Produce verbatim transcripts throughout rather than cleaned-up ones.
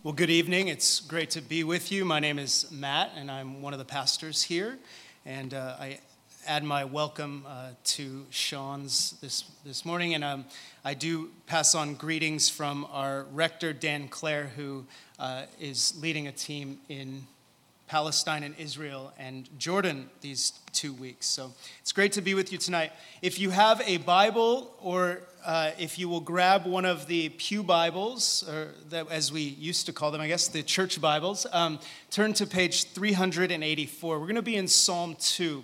Well, good evening. It's great to be with you. My name is Matt, and I'm one of the pastors here. And uh, I add my welcome uh, to Sean's this this morning. And um, I do pass on greetings from our rector, Dan Clare, who uh, is leading a team in Palestine and Israel and Jordan these two weeks. So it's great to be with you tonight. If you have a Bible, or uh, if you will grab one of the pew Bibles, or that, as we used to call them, I guess, the church Bibles, um, turn to page three eighty-four. We're going to be in Psalm two.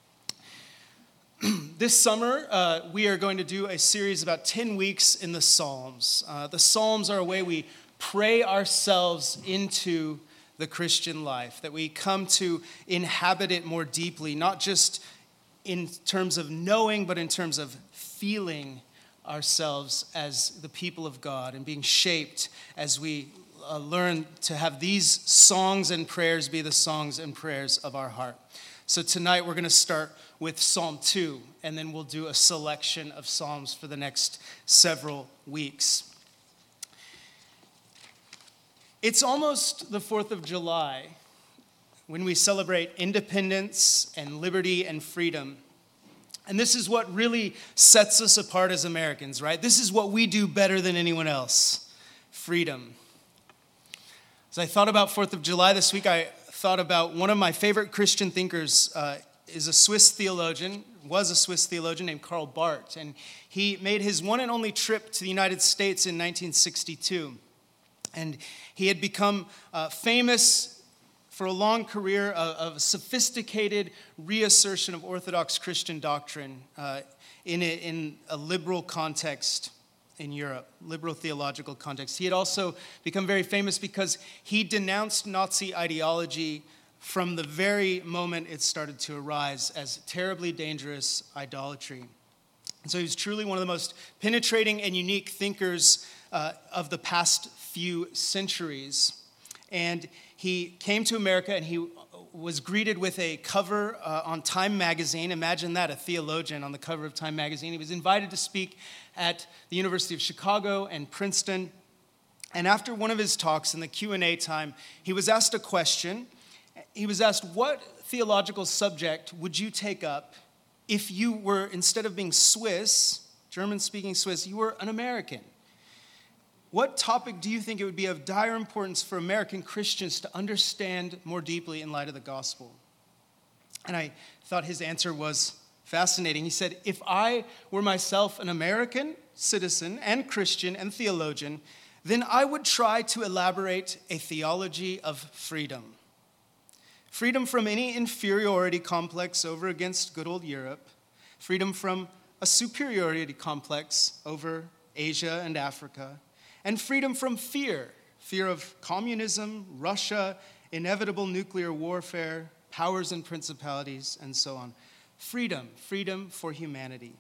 This summer, uh, we are going to do a series about ten weeks in the Psalms. Uh, the Psalms are a way we pray ourselves into the Christian life, that we come to inhabit it more deeply, not just in terms of knowing, but in terms of feeling ourselves as the people of God and being shaped as we uh, learn to have these songs and prayers be the songs and prayers of our heart. So tonight we're going to start with Psalm two, and then we'll do a selection of Psalms for the next several weeks. It's almost the fourth of July when we celebrate independence and liberty and freedom. And this is what really sets us apart as Americans, right? This is what we do better than anyone else: freedom. As I thought about fourth of July this week, I thought about one of my favorite Christian thinkers uh, is a Swiss theologian, was a Swiss theologian named Karl Barth. And he made his one and only trip to the United States in nineteen sixty-two. And he had become uh, famous for a long career of, of sophisticated reassertion of Orthodox Christian doctrine uh, in, a, in a liberal context in Europe, liberal theological context. He had also become very famous because he denounced Nazi ideology from the very moment it started to arise as terribly dangerous idolatry. And so he was truly one of the most penetrating and unique thinkers uh, of the past few centuries. And he came to America, and he was greeted with a cover uh, on Time magazine. Imagine that, a theologian on the cover of Time magazine. He was invited to speak at the University of Chicago and Princeton. And after one of his talks in the Q and A time, he was asked a question. He was asked, what theological subject would you take up if you were, instead of being Swiss, German-speaking Swiss, you were an American? What topic do you think it would be of dire importance for American Christians to understand more deeply in light of the gospel? And I thought his answer was fascinating. He said, if I were myself an American citizen and Christian and theologian, then I would try to elaborate a theology of freedom. Freedom from any inferiority complex over against good old Europe. Freedom from a superiority complex over Asia and Africa. And freedom from fear, fear of communism, Russia, inevitable nuclear warfare, powers and principalities, and so on. Freedom, freedom for humanity.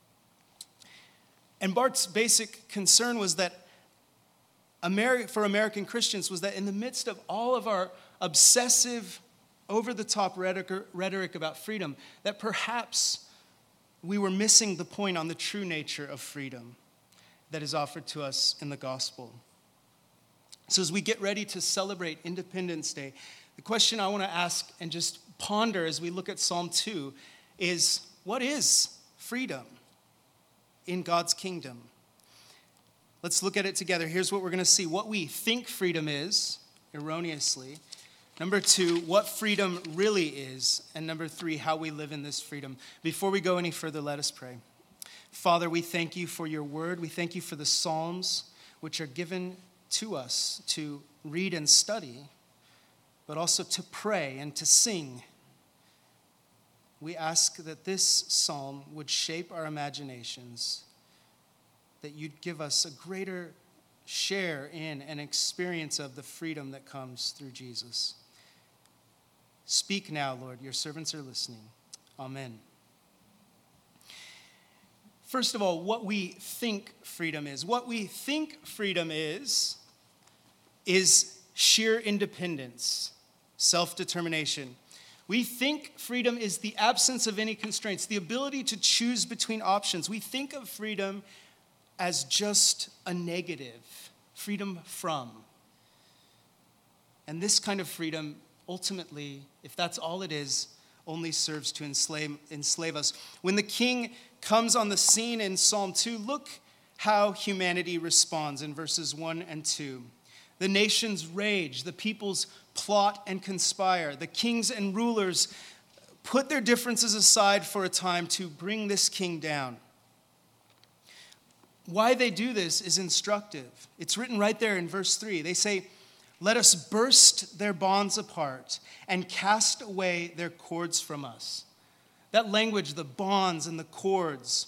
And Barth's basic concern was that Ameri- for American Christians was that in the midst of all of our obsessive, over-the-top rhetoric, rhetoric about freedom, that perhaps we were missing the point on the true nature of freedom that is offered to us in the gospel. So as we get ready to celebrate Independence Day, the question I want to ask and just ponder as we look at Psalm two is, what is freedom in God's kingdom? Let's look at it together. Here's what we're going to see. What we think freedom is, erroneously. Number two, what freedom really is. And number three, how we live in this freedom. Before we go any further, let us pray. Father, we thank you for your word. We thank you for the Psalms, which are given to us to read and study, but also to pray and to sing. We ask that this psalm would shape our imaginations, that you'd give us a greater share in and experience of the freedom that comes through Jesus. Speak now, Lord. Your servants are listening. Amen. First of all, what we think freedom is. What we think freedom is, is sheer independence, self-determination. We think freedom is the absence of any constraints, the ability to choose between options. We think of freedom as just a negative, freedom from. And this kind of freedom, ultimately, if that's all it is, only serves to enslave, enslave us. When the king comes on the scene in Psalm two, look how humanity responds in verses one and two. The nations rage, the peoples plot and conspire, the kings and rulers put their differences aside for a time to bring this king down. Why they do this is instructive. It's written right there in verse three. They say, "Let us burst their bonds apart and cast away their cords from us." That language, the bonds and the cords,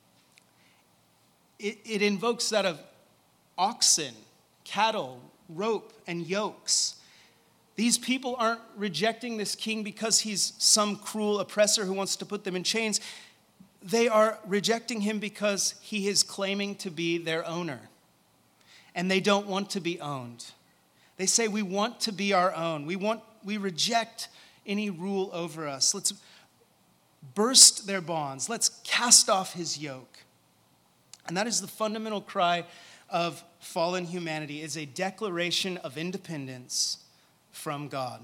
it, it invokes that of oxen, cattle, rope, and yokes. These people aren't rejecting this king because he's some cruel oppressor who wants to put them in chains. They are rejecting him because he is claiming to be their owner. And they don't want to be owned. They say, we want to be our own. We want, we reject any rule over us. Let's burst their bonds. Let's cast off his yoke. And that is the fundamental cry of fallen humanity, is a declaration of independence from God.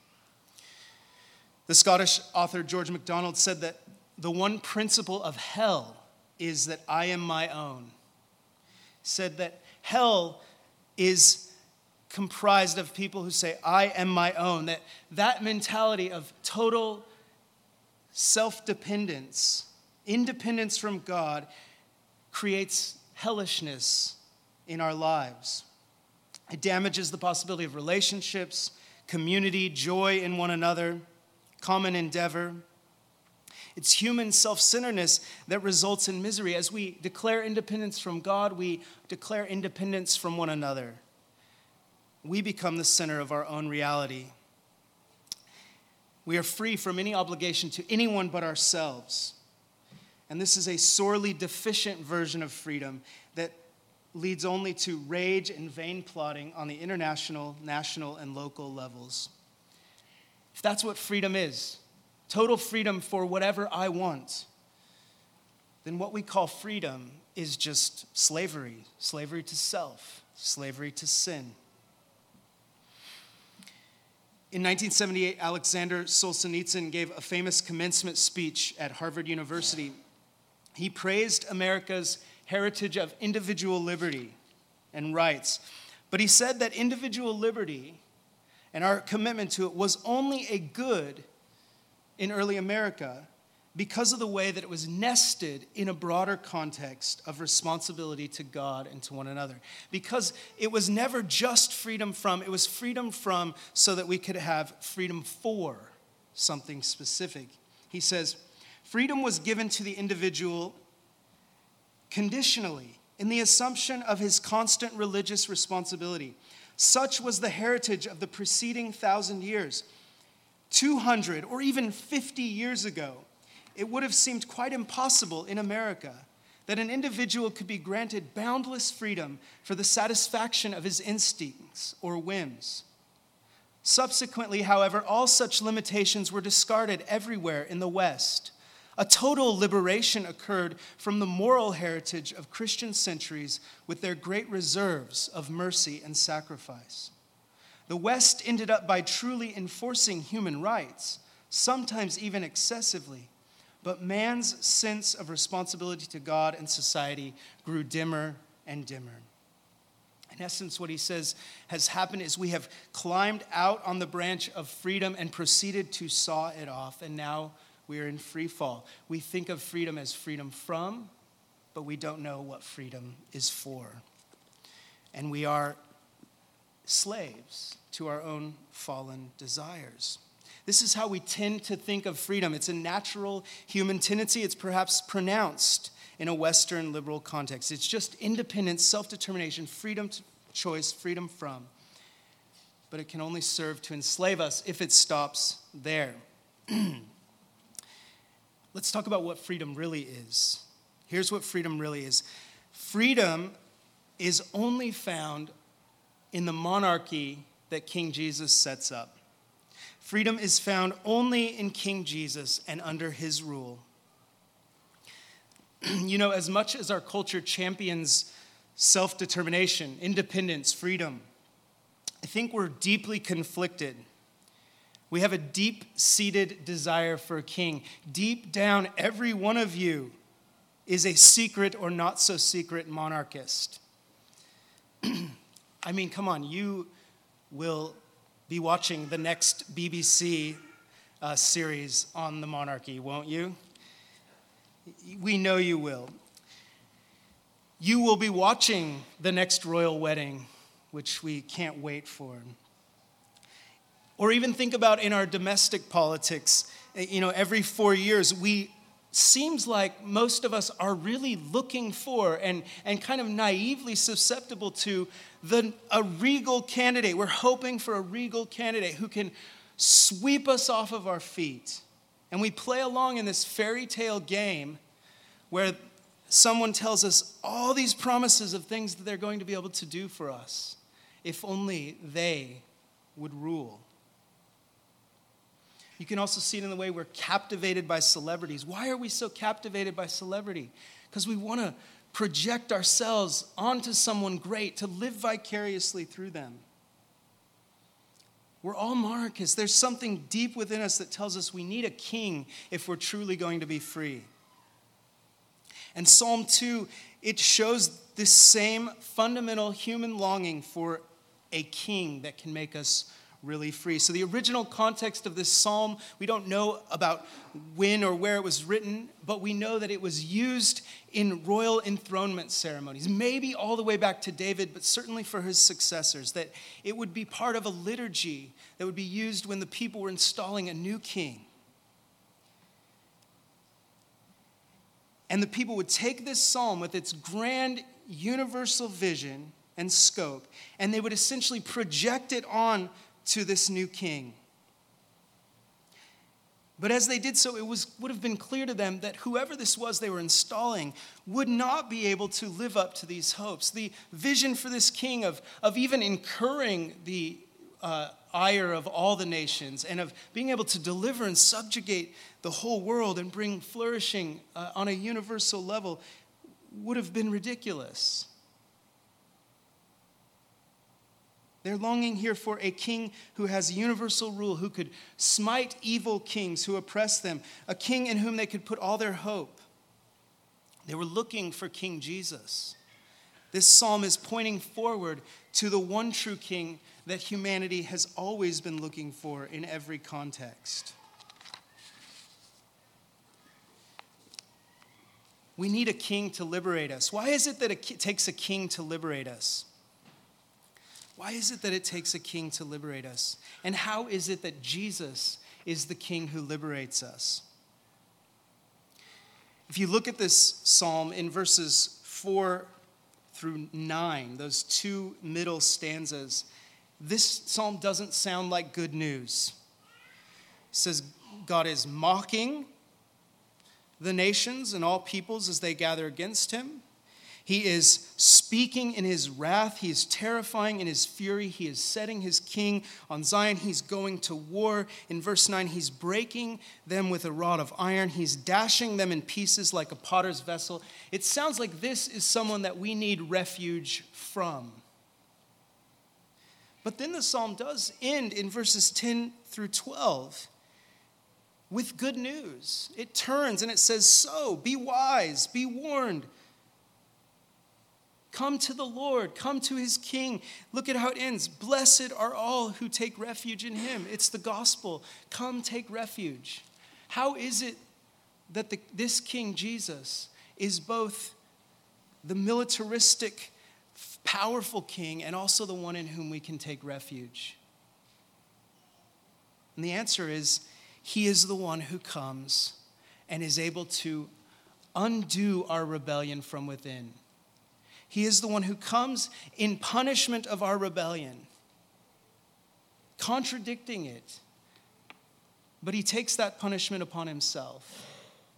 The Scottish author George MacDonald said that the one principle of hell is that I am my own. He said that hell is comprised of people who say, I am my own. That that mentality of total self-dependence, independence from God, creates hellishness in our lives. It damages the possibility of relationships, community, joy in one another, common endeavor. It's human self-centeredness that results in misery. As we declare independence from God, we declare independence from one another. We become the center of our own reality. We are free from any obligation to anyone but ourselves. And this is a sorely deficient version of freedom that leads only to rage and vain plotting on the international, national, and local levels. If that's what freedom is, total freedom for whatever I want, then what we call freedom is just slavery, slavery to self, slavery to sin. In nineteen seventy-eight, Alexander Solzhenitsyn gave a famous commencement speech at Harvard University. He praised America's heritage of individual liberty and rights. But he said that individual liberty and our commitment to it was only a good in early America because of the way that it was nested in a broader context of responsibility to God and to one another. Because it was never just freedom from, it was freedom from so that we could have freedom for something specific. He says, freedom was given to the individual conditionally, in the assumption of his constant religious responsibility. Such was the heritage of the preceding thousand years. two hundred or even fifty years ago, it would have seemed quite impossible in America that an individual could be granted boundless freedom for the satisfaction of his instincts or whims. Subsequently, however, all such limitations were discarded everywhere in the West. A total liberation occurred from the moral heritage of Christian centuries with their great reserves of mercy and sacrifice. The West ended up by truly enforcing human rights, sometimes even excessively, but man's sense of responsibility to God and society grew dimmer and dimmer. In essence, what he says has happened is we have climbed out on the branch of freedom and proceeded to saw it off, and now we are in free fall. We think of freedom as freedom from, but we don't know what freedom is for. And we are slaves to our own fallen desires. This is how we tend to think of freedom. It's a natural human tendency. It's perhaps pronounced in a Western liberal context. It's just independence, self-determination, freedom to choice, freedom from. But it can only serve to enslave us if it stops there. Let's talk about what freedom really is. Here's what freedom really is. Freedom is only found in the monarchy that King Jesus sets up. Freedom is found only in King Jesus and under his rule. You know, as much as our culture champions self-determination, independence, freedom, I think we're deeply conflicted. We have a deep-seated desire for a king. Deep down, every one of you is a secret or not-so-secret monarchist. I mean, come on, you will be watching the next B B C uh, series on the monarchy, won't you? We know you will. You will be watching the next royal wedding, which we can't wait for. Or even think about in our domestic politics, you know, every four years, we seems like most of us are really looking for and, and kind of naively susceptible to the, a regal candidate. We're hoping for a regal candidate who can sweep us off of our feet. And we play along in this fairy tale game where someone tells us all these promises of things that they're going to be able to do for us, if only they would rule. You can also see it in the way we're captivated by celebrities. Why are we so captivated by celebrity? Because we want to project ourselves onto someone great, to live vicariously through them. We're all monarchists. There's something deep within us that tells us we need a king if we're truly going to be free. And Psalm two, it shows this same fundamental human longing for a king that can make us really free. So the original context of this psalm, we don't know about when or where it was written, but we know that it was used in royal enthronement ceremonies, maybe all the way back to David, but certainly for his successors, that it would be part of a liturgy that would be used when the people were installing a new king. And the people would take this psalm with its grand universal vision and scope, and they would essentially project it on to this new king. But as they did so, it was would have been clear to them that whoever this was they were installing would not be able to live up to these hopes. The vision for this king of, of even incurring the uh, ire of all the nations and of being able to deliver and subjugate the whole world and bring flourishing uh, on a universal level would have been ridiculous. They're longing here for a king who has universal rule, who could smite evil kings who oppress them, a king in whom they could put all their hope. They were looking for King Jesus. This psalm is pointing forward to the one true king that humanity has always been looking for in every context. We need a king to liberate us. Why is it that it takes a king to liberate us? Why is it that it takes a king to liberate us? And how is it that Jesus is the king who liberates us? If you look at this psalm in verses four through nine, those two middle stanzas, this psalm doesn't sound like good news. It says God is mocking the nations and all peoples as they gather against him. He is speaking in his wrath. He is terrifying in his fury. He is setting his king on Zion. He's going to war. In verse nine, he's breaking them with a rod of iron. He's dashing them in pieces like a potter's vessel. It sounds like this is someone that we need refuge from. But then the psalm does end in verses ten through twelve with good news. It turns and it says, so, be wise, be warned. Come to the Lord, come to his king. Look at how it ends. Blessed are all who take refuge in him. It's the gospel. Come take refuge. How is it that the, this King Jesus is both the militaristic, powerful king and also the one in whom we can take refuge? And the answer is, he is the one who comes and is able to undo our rebellion from within. He is the one who comes in punishment of our rebellion, contradicting it. But he takes that punishment upon himself.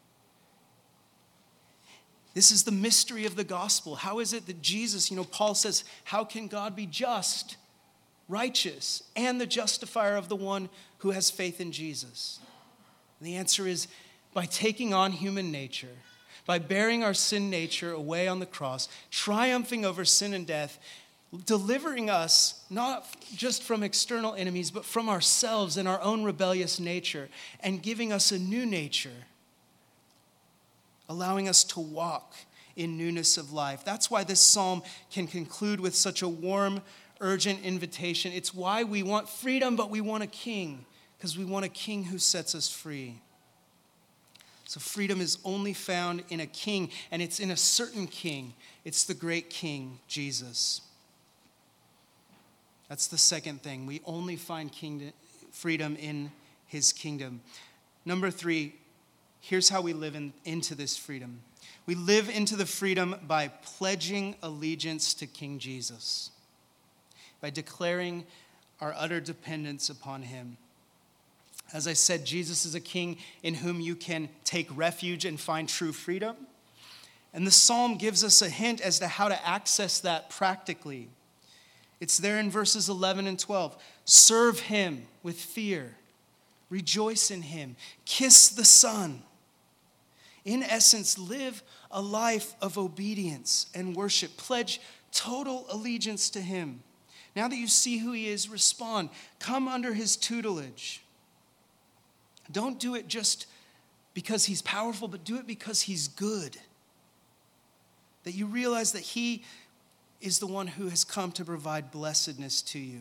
This is the mystery of the gospel. How is it that Jesus, you know, Paul says, how can God be just, righteous, and the justifier of the one who has faith in Jesus? And the answer is by taking on human nature, by bearing our sin nature away on the cross, triumphing over sin and death, delivering us not just from external enemies, but from ourselves and our own rebellious nature, and giving us a new nature, allowing us to walk in newness of life. That's why this psalm can conclude with such a warm, urgent invitation. It's why we want freedom, but we want a king, because we want a king who sets us free. So freedom is only found in a king, and it's in a certain king. It's the great king, Jesus. That's the second thing. We only find kingdom, freedom in his kingdom. Number three, here's how we live in, into this freedom. We live into the freedom by pledging allegiance to King Jesus, by declaring our utter dependence upon him. As I said, Jesus is a king in whom you can take refuge and find true freedom. And the psalm gives us a hint as to how to access that practically. It's there in verses eleven and twelve. Serve him with fear. Rejoice in him. Kiss the Son. In essence, live a life of obedience and worship. Pledge total allegiance to him. Now that you see who he is, respond. Come under his tutelage. Don't do it just because he's powerful, but do it because he's good. That you realize that he is the one who has come to provide blessedness to you.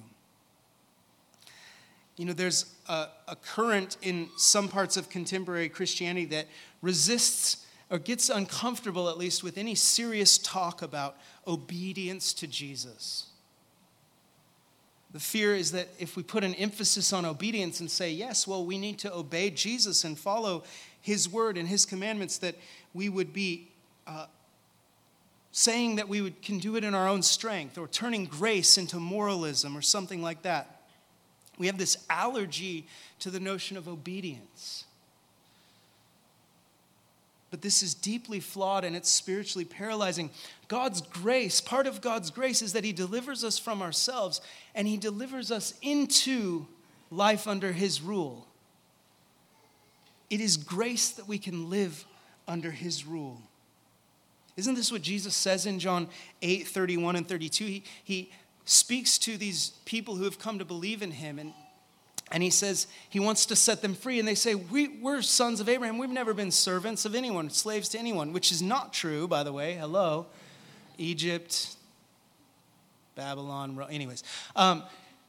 You know, there's a, a current in some parts of contemporary Christianity that resists or gets uncomfortable, at least, with any serious talk about obedience to Jesus. The fear is that if we put an emphasis on obedience and say, yes, well, we need to obey Jesus and follow his word and his commandments, that we would be uh, saying that we would, can do it in our own strength, or turning grace into moralism or something like that. We have this allergy to the notion of obedience. But this is deeply flawed and it's spiritually paralyzing. God's grace, part of God's grace is that he delivers us from ourselves and he delivers us into life under his rule. It is grace that we can live under his rule. Isn't this what Jesus says in John eight, thirty-one and thirty-two? He, he speaks to these people who have come to believe in him, and, and he says he wants to set them free. And they say, we, we're sons of Abraham. We've never been servants of anyone, slaves to anyone, which is not true, by the way. Hello. Egypt, Babylon, anyways. Um,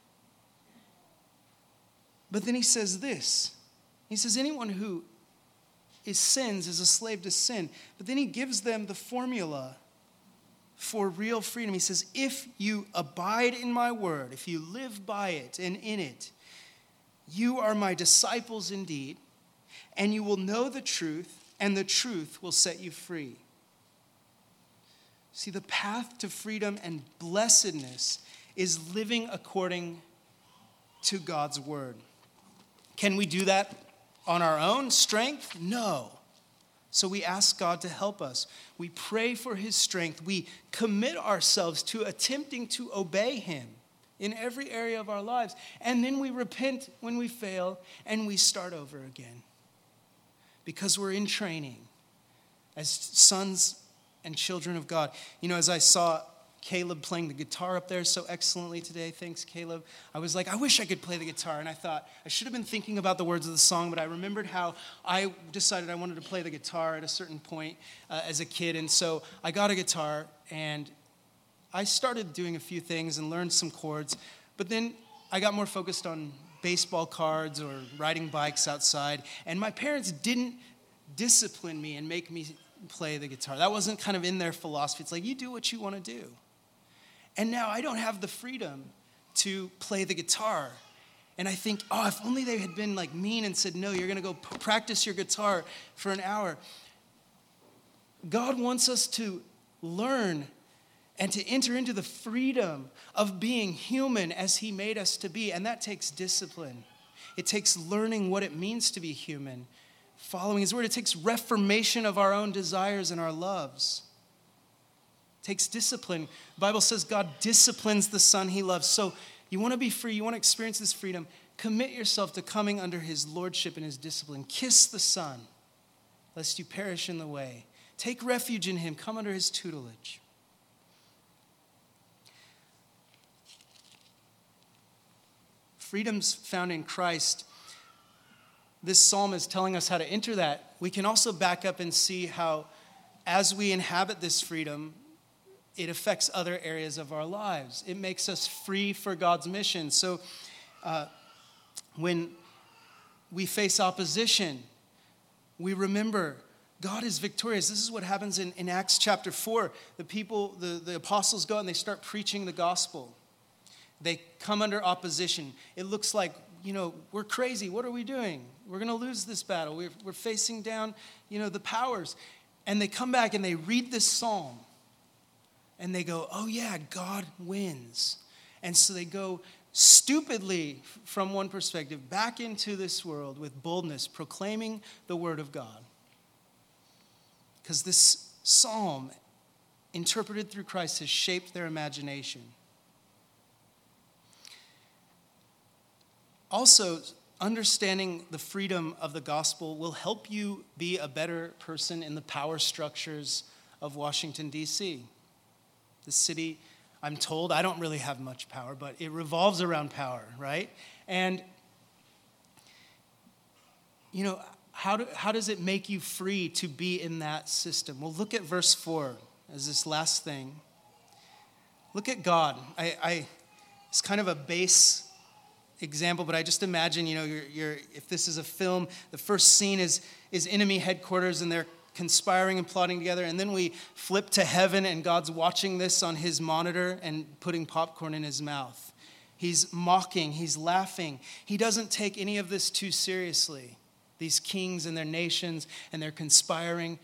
but then he says this. He says, anyone who is sins is a slave to sin. But then he gives them the formula for real freedom. He says, if you abide in my word, if you live by it and in it, you are my disciples indeed, and you will know the truth, and the truth will set you free. See, the path to freedom and blessedness is living according to God's word. Can we do that on our own strength? No. So we ask God to help us. We pray for his strength. We commit ourselves to attempting to obey him in every area of our lives. And then we repent when we fail and we start over again. Because we're in training as sons and children of God. You know, as I saw Caleb playing the guitar up there so excellently today. Thanks, Caleb. I was like, I wish I could play the guitar. And I thought, I should have been thinking about the words of the song, but I remembered how I decided I wanted to play the guitar at a certain point uh, as a kid. And so I got a guitar, and I started doing a few things and learned some chords. But then I got more focused on baseball cards or riding bikes outside. And my parents didn't discipline me and make me play the guitar. That wasn't kind of in their philosophy. It's like, you do what you want to do. And now I don't have the freedom to play the guitar. And I think, oh, if only they had been like mean and said, no, you're going to go p- practice your guitar for an hour. God wants us to learn and to enter into the freedom of being human as he made us to be. And that takes discipline. It takes learning what it means to be human, following his word. It takes reformation of our own desires and our loves. It takes discipline. The Bible says God disciplines the son he loves. So you want to be free, you want to experience this freedom, commit yourself to coming under his lordship and his discipline. Kiss the Son, lest you perish in the way. Take refuge in him. Come under his tutelage. freedom's found in Christ, this psalm is telling us how to enter that. We can also back up and see how, as we inhabit this freedom, it affects other areas of our lives. It makes us free for God's mission. So uh, when we face opposition, we remember God is victorious. This is what happens in, in Acts chapter four. The people, the, the apostles go and they start preaching the gospel. They come under opposition. It looks like, you know, we're crazy. What are we doing? We're going to lose this battle. We're, we're facing down, you know, the powers. And they come back and they read this psalm. And they go, oh yeah, God wins. And so they go stupidly, from one perspective, back into this world with boldness, proclaiming the word of God. Because this psalm, interpreted through Christ, has shaped their imagination. Also, understanding the freedom of the gospel will help you be a better person in the power structures of Washington, D C The city, I'm told, I don't really have much power, but it revolves around power, right? And, you know, how, do, how does it make you free to be in that system? Well, look at verse four as this last thing. Look at God. I, I it's kind of a base example, but I just imagine, you know, you're, you're, if this is a film, the first scene is, is enemy headquarters, and they're conspiring and plotting together, and then we flip to heaven, and God's watching this on his monitor and putting popcorn in his mouth. He's mocking, he's laughing. He doesn't take any of this too seriously, these kings and their nations, and they're conspiring.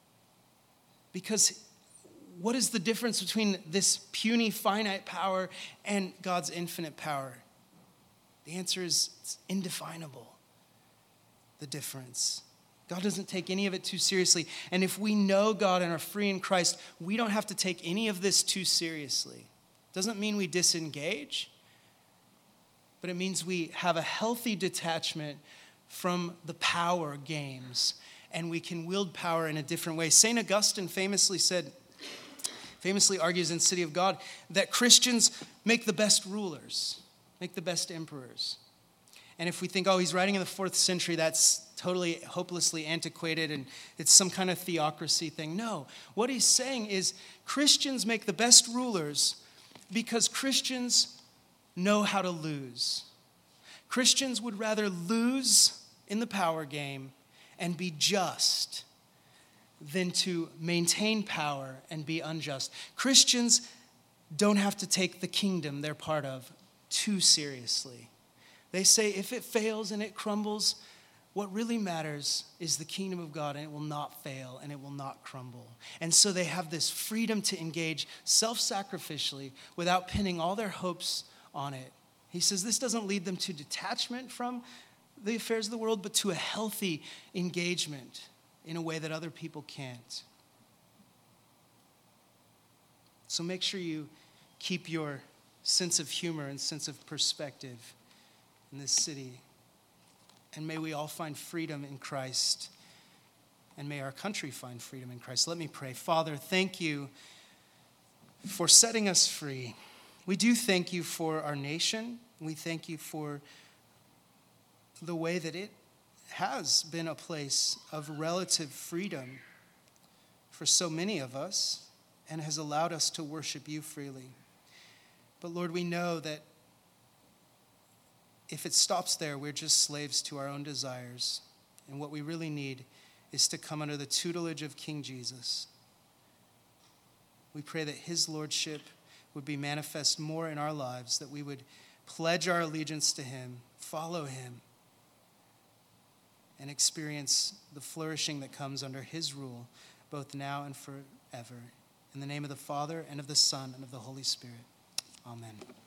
Because what is the difference between this puny, finite power and God's infinite power? The answer is it's indefinable, the difference. God doesn't take any of it too seriously. And if we know God and are free in Christ, we don't have to take any of this too seriously. Doesn't mean we disengage, but it means we have a healthy detachment from the power games, and we can wield power in a different way. Saint Augustine famously said, famously argues in City of God, that Christians make the best rulers, make the best emperors. And if we think, oh, he's writing in the fourth century, that's totally hopelessly antiquated and it's some kind of theocracy thing. No, what he's saying is Christians make the best rulers because Christians know how to lose. Christians would rather lose in the power game and be just than to maintain power and be unjust. Christians don't have to take the kingdom they're part of too seriously. They say if it fails and it crumbles, what really matters is the kingdom of God, and it will not fail and it will not crumble. And so they have this freedom to engage self-sacrificially without pinning all their hopes on it. He says this doesn't lead them to detachment from the affairs of the world, but to a healthy engagement in a way that other people can't. So make sure you keep your sense of humor and sense of perspective in this city. And may we all find freedom in Christ. And may our country find freedom in Christ. Let me pray. Father, thank you for setting us free. We do thank you for our nation. We thank you for the way that it has been a place of relative freedom for so many of us and has allowed us to worship you freely. But Lord, we know that if it stops there, we're just slaves to our own desires. And what we really need is to come under the tutelage of King Jesus. We pray that his lordship would be manifest more in our lives, that we would pledge our allegiance to him, follow him, and experience the flourishing that comes under his rule, both now and forever. In the name of the Father, and of the Son, and of the Holy Spirit. Amen.